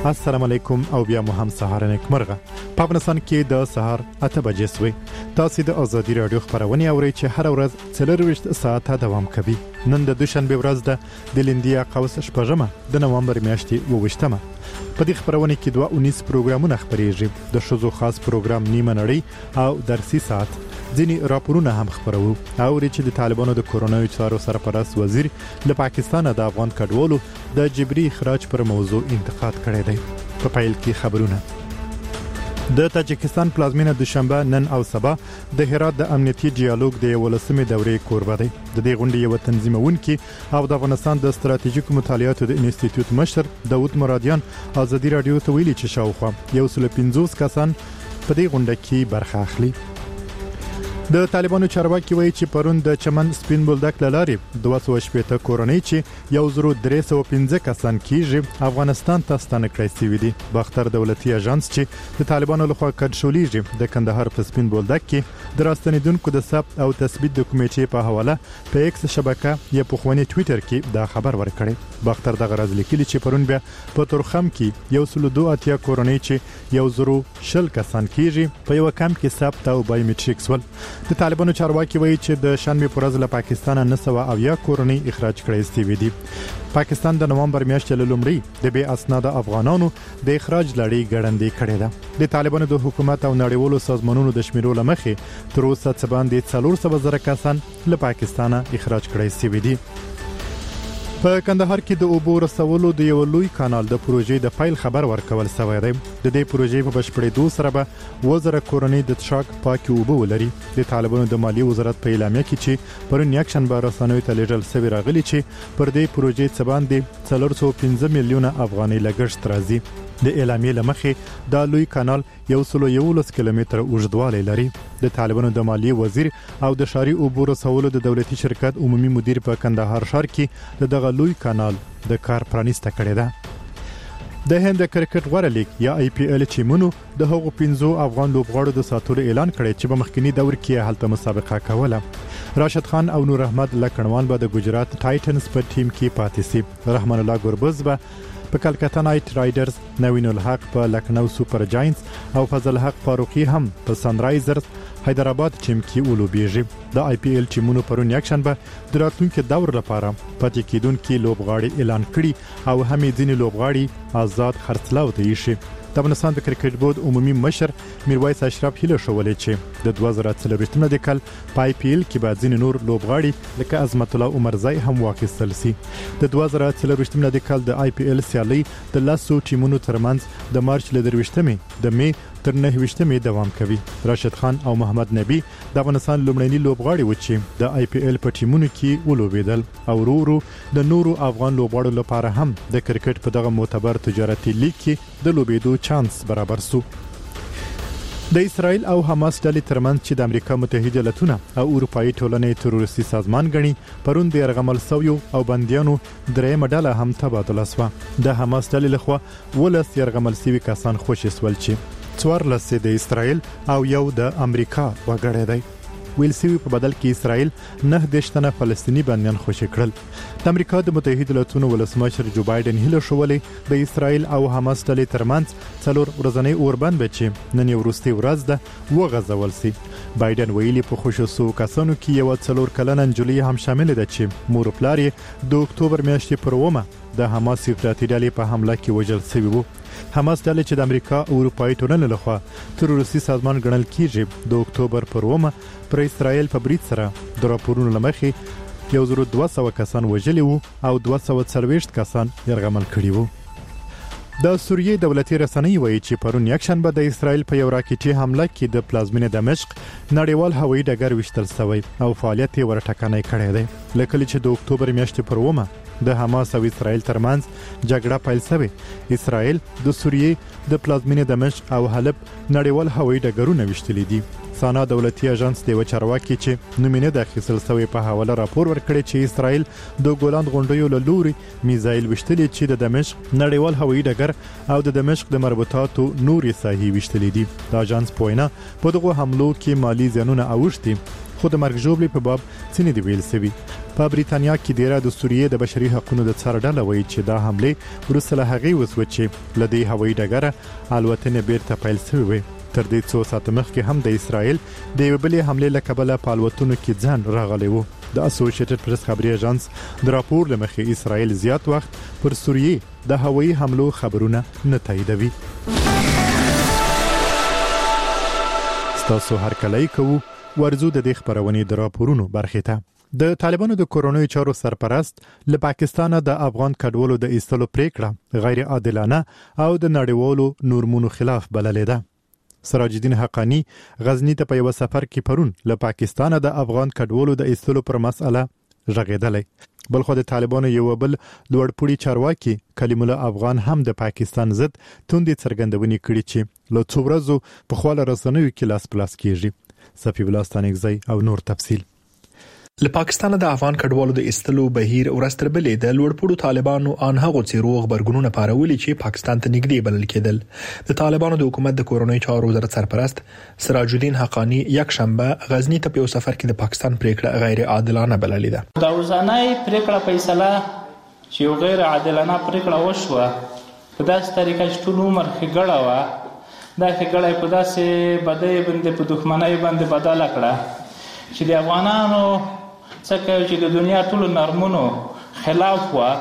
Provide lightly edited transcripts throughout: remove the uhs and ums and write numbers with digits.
السلام علیکم او بیا مو هم سهار نیکمرغه. په افغانستان کې د سهار 8 بجې سوي. تاسو د ازادي رادیو خبرونه اورئ چې هر ورځ 24 ساعته دوام کوي. نن د دوشنبه ورځ ده د لیندیا قوس شپږمه د نومبر میاشتې 28مه. په دې خبرونه کې 19 پروګرامونه خبريږي. د شوزو خاص پروګرام نیمه نړۍ او درسي ساعت. ځینی راپورونه هم خبرو او چې د طالبانو د کورونا چارو سرپرست وزیر له پاکستان د افغان کډوالو د جبري اخراج پر موضوع انتقاد کړی دی. په پیل کې خبرونه. د تاجکستان پلازمینه دوشنبه نن او سبا د هرات د امنیتي ډیالوګ د 18مې دورې کوربه دی. د دې غونډې یو تنظیمونکي او د افغانستان د ستراتیژیکو مطالعاتو د انسټیټیوټ مشر داود مرادیان ازادي رادیو ته ویلي چې شاوخوا 150 کسان په دې غونډه کې برخه اخلي. د طالبانو چارواکي وایي چې پرون د چمن سپین بولدک لارې 280 کورنۍ چې 1315 کسان کیږي افغانستان ته ستانه کړی سوي دي. باختر دولتي اژانس چې د طالبانو لخوا کډشولېږي د کندهار په سپین بولدک کې د راستنیدونکو د ثبت او تثبیت د کمیټې په حواله په ایکس شبکه یا په خواني ټوئیټر کې دا خبر ورکړی. باختر د غرض لیکلي چې پرون بیا په تورخم کې 102 کورنۍ چې 110 کسان کیږي په یو کمپ کې ثبت او بایومټریکس ول. د طالبانو چارواکي وایي چې د شنبه پر ورځ له پاکستان 900 کورنۍ اخراج کړي سوي دي. پاکستان د نومبر میاشتې لومړی د بې اسناد افغانانو د اخراج لړۍ ګړندې کړې ده. د طالبانو د حکومت او نړیوالو سازمانونو د شمیرو لمخې تر اوسه څه باندې 400,000 کسان له پاکستان اخراج کړي سوي دي. په کندهار کې د اوبو رسولو د یو لوی کانال د پروژې د فایل خبر ورکول شوی دی. د دې پروژې په بشپړېدو سره به وزاره کورنۍ د تشاک پاکي اوبه ولري. د طالبانو د مالیې وزارت په اعلامیه کې چې پرون یکشنبه رسنیو ته لیږل شوی راغلی چې پر دې پروژې څه باندې 415 میلیونه افغانۍ لګښت راځي. د اعلامیې لمخې دا لوی کانال 111 کیلومتر اوږدوالی لري. د طالبانو د مالیې وزیر او د ښاري اوبو رسولو د دولتي شرکت عمومي مدیر په کندهار ښار کې د دغه لوی کانال د کار پرانیسته کړې ده. د هند کرکټ غوړه لیګ یا IPL ټیمونو د هغو 15 افغان لوبغاړو د ساتلو اعلان کړی چې په مخکنی دور کې هلته مسابقه کوله. راشد خان او نور احمد لکنوان به د ګجرات ټایټنز په ټیم کې پاتې سي. رحمان الله ګربز به په کلکتا نایټ رایډرز، نوین الحق په لکنو سوپر جاینټس او فضل حق فاروقي هم په سنرایزرز حیدرآباد ټیم کې ولوبېږي. د IPL ټیمونو پرون یکشنبه د راتلونکي دور لپاره پاتې کېدونکي لوبغاړي اعلان کړي او هم ځینې لوبغاړي آزاد خرڅلاو ته ایښي. د افغانستان د کرکټ بورډ عمومي مشر میرویس اشرف هیله شولې چې د 2024 د کال په IPL کې به ځینې نور لوبغاړي لکه عظمت الله عمرزای هم واخیستل سي. د 2024 د کال د IPL سیالي د لاسو ټیمونو ترمنځ د مارچ ل 23 د می تر 9 دوام کوي. راشد خان او محمد نبی د افغانستان لومړني لوبغاړي و چې د IPL په ټیمونو کې ولوبېدل او ورو د نورو افغان لوبغاړو لپاره هم د کرکټ په دغه معتبر تجارتي لیګ کې د لوبېدو چانس برابر سو. د اسرائیل او حماس ډلې ترمنځ چې د امریکا متحده ایالاتونه او اروپאי ټولنې تروریستي سازمان غني پرون د يرغمل سویو او بنديانو درېمه ډله هم تبادله شوه. د حماس ډلې لخوا ولس يرغمل سوي کسان خوشي سول چې 14 د اسرائیل او یو د امریکا وګړی دی. ویل سوي په بدل کې اسرائیل 9 فلسطینی بندیان خوشي کړل. د امریکا د متحده ایالاتونو ولسمشر جو بایدن هیله شولې د اسرائیل او حماس ډلې ترمنځ 4 ورځنی اوربند بچي نن وروستي ورځ ده وغځول سي. بایدن ویلي په خوشو کسانو کې یو 4 کلنه نجلۍ هم شامل ده چې مور پلار یې د اکتوبر میاشتې پر 1 د حماس افراطي ډلې په حمله کې وژل شوی وو. حماس ډلې چې د امریکا او اروپאי ټولنې لخوا تروریستي سازمان ګڼل کیږي د اکتوبر پر 1 پر اسرائیل په برید سره د راپورونو لمخې 1200 کسان وژلي وو او 240 کسان يرغمل کړي وو. د سوریې دولتي رسنۍ وایي چې پرون یکشنبه د اسرائیل په یو راکټي حمله کې د پلازمینه دمشق نړیوال هوایي ډګر وشتل شوی او فعالیت یې ورټکنۍ کړی دی. لکه چې د اکتوبر میاشتې پر 1 د حماس او اسرائیل ترمنځ جګړه پیل شوه. اسرائیل د سوریې د پلازمینه دمشق او حلب نړیوال هوایي ډګرونه وشتلي دي. سانا دولتي اژانس د چارواکي چې نومینه د اخیستل شوی په حواله راپور ورکړی چې اسرائیل د ګولاند غونډیو له لوري میزایل وشتلي چې د دمشق نړیوال هوایي ډګر او د دمشق د مربوطاتو نوري ساحې وشتلي دي. د اژانس پوینا په دغه حملو کې مالی زیانونه اوښتي خو د مرګ ژوبلې په باب څنګه دی ویل سوي. په بریتانیا کې ډیره د سوریې د بشري حقوقو د څار ډله وایي چې دا حمله ورسره هغه وسوه چې لدی هوایي ډګر الوتنه بیرته پیل شوې وي. تر دې څو ساعت مخکې هم د اسرائیل د یو بلې حمله لکبله په الوتنو کې ځان راغلی وو. د اسوسییټډ پریس خبري اژانس د راپور لمخې اسرائیل زیات وخت پر سوریې د هوایي حملو خبرونه نه تاییدوي. تاسو هر کله کوو ورزو د دې خبرونې د راپورونو برخه ته. د طالبانو د کورونوي چارو سرپرست له پاکستان د افغان کډوالو د ایستلو پریکړه غیر عادلانه او د نړیوالو نورمونو خلاف بللې ده. سراج الدین حقانی غزنی ته په یو سفر کې پرون له پاکستان د افغان کډوالو د ایستلو پر مسأله ژغېدلې. بلخو د طالبانو یو بل لوړپوړي چارواکي کلیم الله افغان هم د پاکستان ضد توندې څرګندونې کړې چې له څو ورځې په خواله رسنیو کې لاس پلاس کیږي. صفی ولستانګزی او نور تفصیل. له پاکستان د افغان کډوالو د ایستلو بهیر ورستر بلې د لوړپوړو طالبانو ان هغه څیرو خبرګونونه پارولي چې پاکستان ته نږدې بلل کېدل. د طالبانو د حکومت د کورونوي چارو وزارت سرپرست سراج الدین حقانی یک شنبه غزنی ته په سفر کې د پاکستان پریکړه غیر عادلانه بللې ده. دا وزنای پریکړه فیصله چې یو غیر عادلانه پریکړه وشوه په داسې طریقه چې ټول عمر خګړه و دا خګړه په داسې بدای باندې په دښمنۍ باندې بدله کړه چې د افغانانو څکه چې د دنیا ټولو نرمونو خلاف و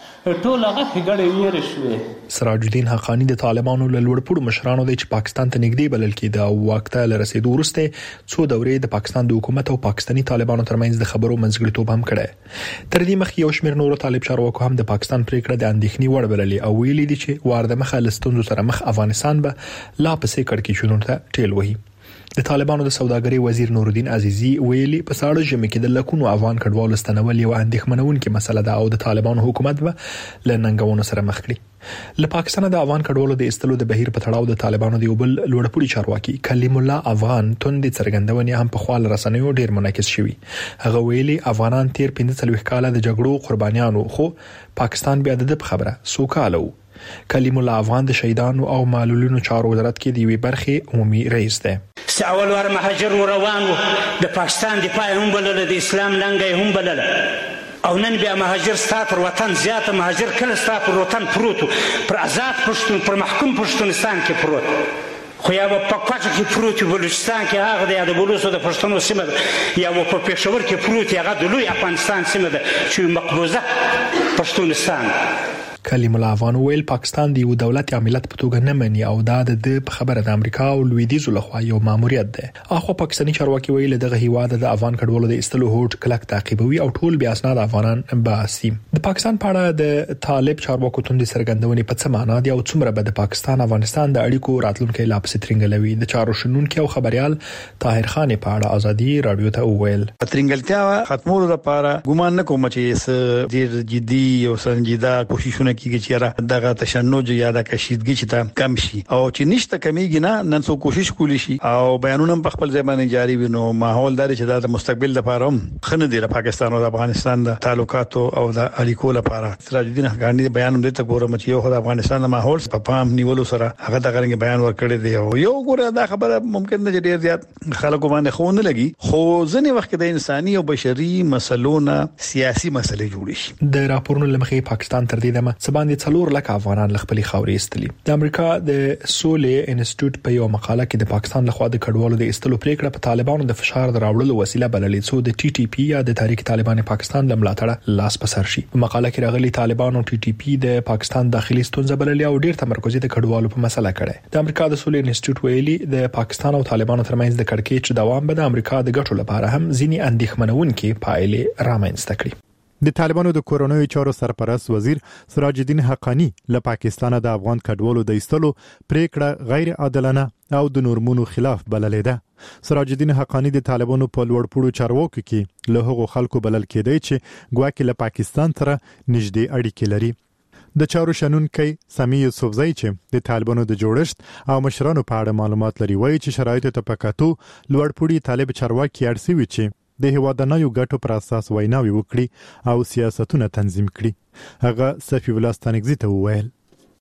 ټول هغه خګړې ویری شوې. سراج الدین حقانی د طالبانو له لوړپوړو مشرانو دی چې پاکستان ته نږدې بلل کېده او وخت له رسیدو وروسته څو دورې د پاکستان د حکومت او پاکستاني طالبانو ترمنځ د خبرو منځګړیتوب هم کړی. تر دې مخکې یو شمېر نورو طالب چارواکو هم د پاکستان پریکړه د اندېښنې وړ بللې او ویلي دي چې وارده مخه لستونزو سره مخ افغانستان به لا پسې کړکېچونو ته ټیل وهي. د طالبانو د سوداګرۍ وزیر نورالدین عزیزی ویلي په ساړه ژمي کې د لکونو افغان کډوالو ستنول یو اندېښمنونکې مسله ده او د طالبانو حکومت به له ننګونو سره مخ کړي. له پاکستان د افغان کډوالو د ایستلو د بهیر په تړاو د طالبانو د یو بل لوړپوړي چارواکي کلیم الله افغان توندې څرګندونې هم په خپل رسنیو ډیر منعکس شوي. هغه ویلي افغانان تیر 15 کاله د جګړو قربانیانو خو پاکستان بیا د خبره سوکاله وو. کلیم الله افغان د شهیدانو او معلولینو چارو وزارت کې د یوې برخې عمومي رئیس دی. اول ور مهاجر روان وو د پاکستان دفاع هم بلل د اسلام لنګي هم بلل او نن بیا مهاجر ستاسو وطن زیاته مهاجر کله ستاسو وطن پروت پر آزاد پښتون پر محکوم پښتونستان کې پروت خو یا په کوټه کې پروت بلوچستان کې هغه د بلوچستان د پښتنو سیمه یا په پېښور کې پروت هغه د لوی افغانستان سیمه ده چې مقبوضه پښتونستان. کلیم الله افغان ویل پاکستان د یو دولت یا ملت په توګه نه مني او دا د خبره د امریکا او لویدیځ لخوا یو ماموریت ده. اخو پاکستاني چارواکي ویل دغه هیواد د افغان کډوالو د ایستلو هوډ کلک تعقیبوي او ټول بیا اسناد افغانان باسي. د پاکستان په اړه د طالب چارواکو توندې څرګندونې په څه معنا دي او څومره به د پاکستان افغانستان د اړیکو راتلونکي لا پسې ترنګلوي. د چارو شنونکو او خبريال طاهر خان په اړه ازادي رادیو ته ویل ترنګلتیا ختمولو لپاره ګومان نه کوم چې ډیر جدي او سنجیده کوششونه کیږي چې دغه تشنج یا د کشیدګي چې تا کم شي او چې نشته کمیږي نه نن څو کوشش کولی شي او بیانونه په خپل ځای باندې جاری وي. نو ماحول دار چې د مستقبل لپاره هم خنه دی د پاکستان او د افغانستان د تعلقات او د اړیکو لپاره. سراج الدین حقانی بیان هم د ګورم چې یو د افغانستان د ماحول په پام نیولو سره هغه د غرنګ بیان ورکړی دی او یو ګوره دا خبره ممکن نه ډیر زیات خلکو باندې خو نه لګي خو ځنې وخت د انساني او بشري مسلونو سیاسي مسلې جوړ شي. د راپورونو لمخې پاکستان تر دې دمه سباندې 4 لک افغانان خپلې خاورې استلي. د امریکا د سولې انسټیټیوټ په یو مقاله کې د پاکستان لخوا د کډوالو د استلو پریکړه په طالبانو د فشار دراوړلو وسیله بللې څو د ټي ټي پی یا د تحریک طالبان پاکستان د ملاتړ لاس په سر شي. په مقاله کې راغلي طالبان او ټي ټي پی د پاکستان داخلي ستونزې بللې او ډیر تمرکزي د کډوالو په مسله کړي. د امریکا د سولې انسټیټیوټ ویلي د پاکستان او طالبانو ترمنځ د کړکېچ دوام به د امریکا د ګټو لپاره هم ځینی اندېښمنونکې پایلې رامنځته کړي. د طالبانو د کورونوي چارو سرپرست وزیر سراج الدین حقانی له پاکستان د افغان کډوالو د ایستلو پریکړه غیر عادلانه او د نورمونو خلاف بللې ده. سراج الدین حقانی د طالبانو په لوړپوړو چارواکو کې له هغو خلکو بلل کېدی چې ګواکې له پاکستان سره نږدې اړیکې لري. د چارو شنونکي سامي یوسفزئی چې د طالبانو د جوړښت او مشرانو په اړه معلومات لري وایي چې شرایط ته پکاتو لوړپوړي طالب چارواکي اړسوي چې د هیوادنیو ګټو پر اساس ویناوي وکړي او سیاستونه تنظیم کړي. هغه صفی ولستانګزی ته وویل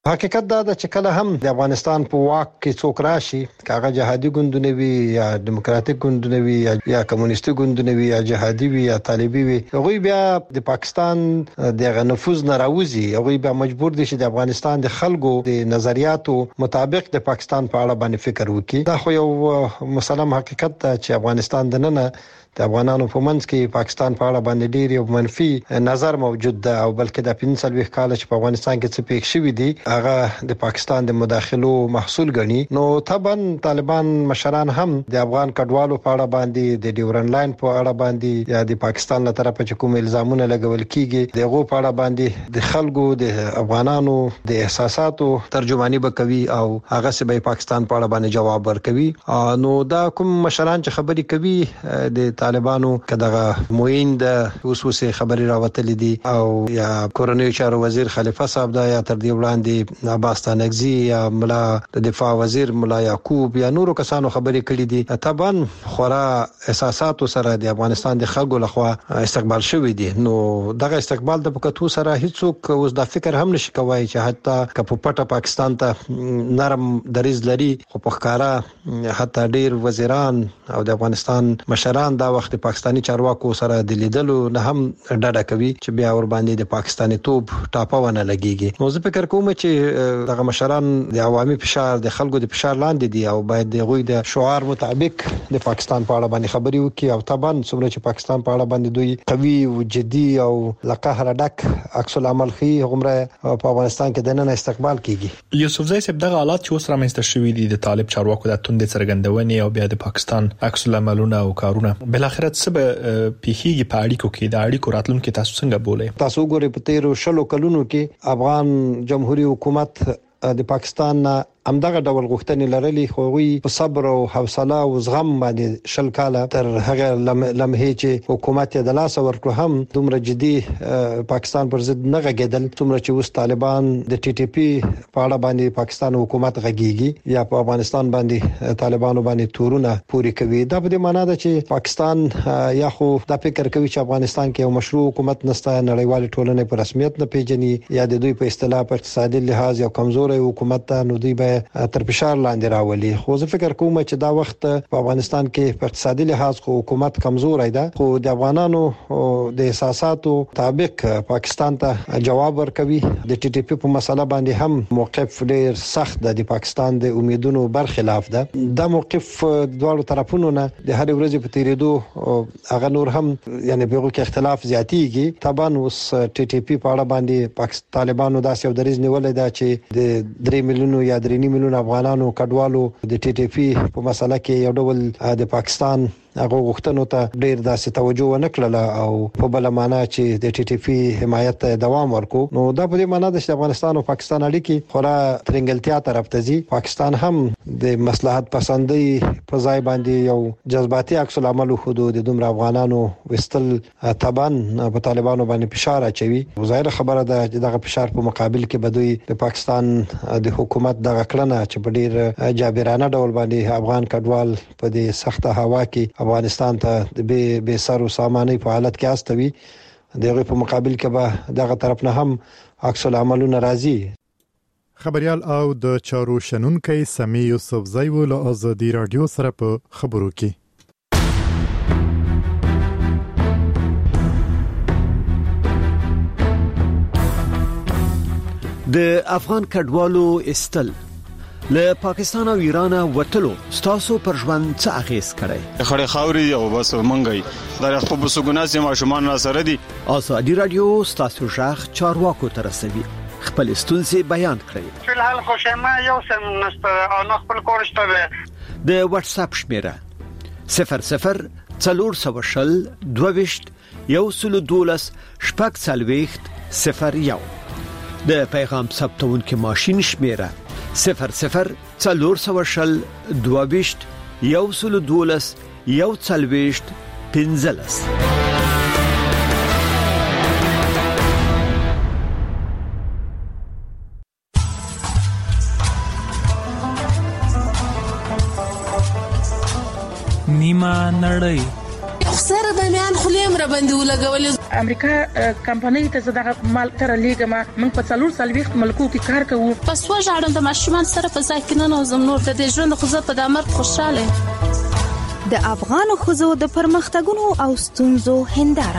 حقیقت دا چې کله هم د افغانستان په واک کې څوک راشي، کاغه جهادي ګوندونه وي یا دیموکراتیک ګوندونه وي یا کمونیستي ګوندونه وي یا جهادي وي یا طالبي وي، هغه بیا د پاکستان د نفوذ نه راوځي، هغه بیا مجبور دي چې د افغانستان د خلکو د نظریاتو مطابق د پاکستان په اړه باندې فکر وکړي. دا خو یو مسلم حقیقت ده چې افغانستان د نن د افغانانو په منځ کې پاکستان په اړه باندې ډیر یو منفي نظر موجود ده، او بلکې د 45 کال چې په افغانستان کې څه پیښ شوی دي هغه د پاکستان د مداخلو محصول ګڼي. نو طبعا طالبان مشران هم د افغان کډوالو په اړه باندې د ډیورن لاین په اړه باندې یا د پاکستان له طرفه چې کوم الزامونه لګول کیږي دغه په اړه باندې د خلکو د افغانانو د احساساتو ترجمانی وکوي او هغه سه به پاکستان په اړه باندې جواب ورکوي. نو دا کوم مشران چې خبري کوي د طالبانو کداغه موین د اوسوسه خبري راوتلې دي او یا کورنۍ چارو وزیر خلیفہ صاحب دا یا تر دې وړاندې عباس تانگزی یا ملا د دفاع وزیر ملا یعقوب یا نورو کسانو خبري کړې دي. طبعا خورا احساسات سره د افغانستان د خلکو لخوا استقبال شوی دي. نو دغه استقبال د پکتو سره هیڅوک اوس د فکر هم نشي کوي چې حتی کپ پټه پاکستان ته نرم دریز لري، خو په ښکارا حتی ډیر وزیران او د افغانستان مشران دا وخت پاکستانی چارواکو سره د لیدلو نه هم ډډه کوي چې بیا ور باندې د پاکستانی توپ ټاپونه لګيږي. نو زه فکر کوم چې دغه مشران د عوامي فشار د خلکو د فشار لاندې دي او باید د غوي د شعار مطابق د پاکستان په اړه باندې خبري وکړي او طبعا څومره چې پاکستان په اړه باندې دوی قوي او جدي او لقهر ډک عکس العمل خي عمره په افغانستان کې د نن استقبال کیږي. یوسفزای صاحب دغه حالات چې اوس رامنځته شوي دي د طالب چارواکو د توند څرګندونې او بیا د پاکستان عکس العملونه او کارونه بل اخرت سبب پیخیږي په اړیکو کې د اړیکو راتلونکو تاسو څنګه بولئ؟ تاسو ګورئ په تیرو شلو کلونو کې افغان جمهوریت حکومت د پاکستان همدغه ډول غوښتنې لرلې، خو وی په صبر او حوصله او زغم باندې شل کاله تر هغه لمحه چې حکومت د لاس ورکړ هم دومره جدي پاکستان پر ضد نه غږیدل، څومره چې اوس طالبان د ټي ټي پی په اړه باندې پاکستان حکومت غږیږي یا په افغانستان باندې طالبانو باندې تورونه پوری کوي. دا په دې معنی ده چې پاکستان یا خو دا فکر کوي چې افغانستان کې یو مشروع حکومت نشته، نړیوال ټولنې په رسمیت نه پیژني یا د دوی په اصطلاح په اقتصادي لحاظ یو کمزوري حکومت ته، نو دوی به تر فشار لاندې راولي. خو زه فکر کوم چې دا وخت په افغانستان کې په اقتصادي لحاظ خو حکومت کمزوري ده، خو د افغانانو د احساساتو مطابق پاکستان ته جواب ورکوي. د ټي ټي پی په مسله باندې هم موقف ډیر سخت ده، د پاکستان د امیدونو برخلاف ده. دا موقف دواړو طرفونو نه د هر ورځې په تیریدو هغه نور هم یعنی په کې اختلاف زیاتیږي. طبعا اوس ټي ټي پی په اړه باندې طالبانو داسې یو دریځ نیولې ده چې د 3 میلیونو یا 3 میلیونو افغانانو کډوالو د ټي ټي پی په مسله کې یو ډول د پاکستان هغه غوښتنو ته ډیر داسې توجه ونه کړله او په بل معنا چې د ټي ټي پی حمایت ته دوام ورکو. نو دا په دې معنا ده چې افغانستان او پاکستان اړیکې خورا ترنګلتیا طرف ته ځي. پاکستان هم د مصلحت پسندۍ په ځای باندې یو جذباتي عکس العمل حدود د دومره افغانانو وستل طبعا په طالبانو باندې فشار اچوي. ظاهر خبره ده چې دغه فشار په مقابل کې بدوي د پاکستان د حکومت دغه کړنه چې په ډیر جابرانه ډول باندې افغان کډوال په دې سخته هوا کې افغانستان ته د به سر او ساماني په حالت کې استوي، دغه په مقابل کې به دغه طرف نه هم عکس العملونه راځي. خبريال او د چارو شنونکي سمي یوسفزای ول ازادي رادیو سره په خبرو کې د افغان کډوالو استل له پاکستان او ایران وټلو ستاسو پر ژوند څه اغیز کړي؟ خړې خاوري او بس منګي دا خپل بسګوناسي ماشومان را سره دي. ازادي رادیو ستاسو ژغ چارواکو تر رسوي، خپل ستونزې بیان کړئ. فلحال خوشما یو سم نست او خپل کورشته د واتس اپ شمیره 00 400 22 112 شپږ څلوېښت 01 د پیغام ثبتونکو ماشين شمیره 00 400 22 112 140 15. نیمه نړۍ سره د میان خلیم را باندې ولګولې. امریکا کمپنۍ ته زړه مال تر لیګما موږ په 4 ملکو کې کار کوو. پس وژاړم د ماشومان سره په ځای کې نه نوزم نور د دې ژوند خو زه په دامر خوشاله. د افغان خزو د پرمختګونو او ستونزو هنداره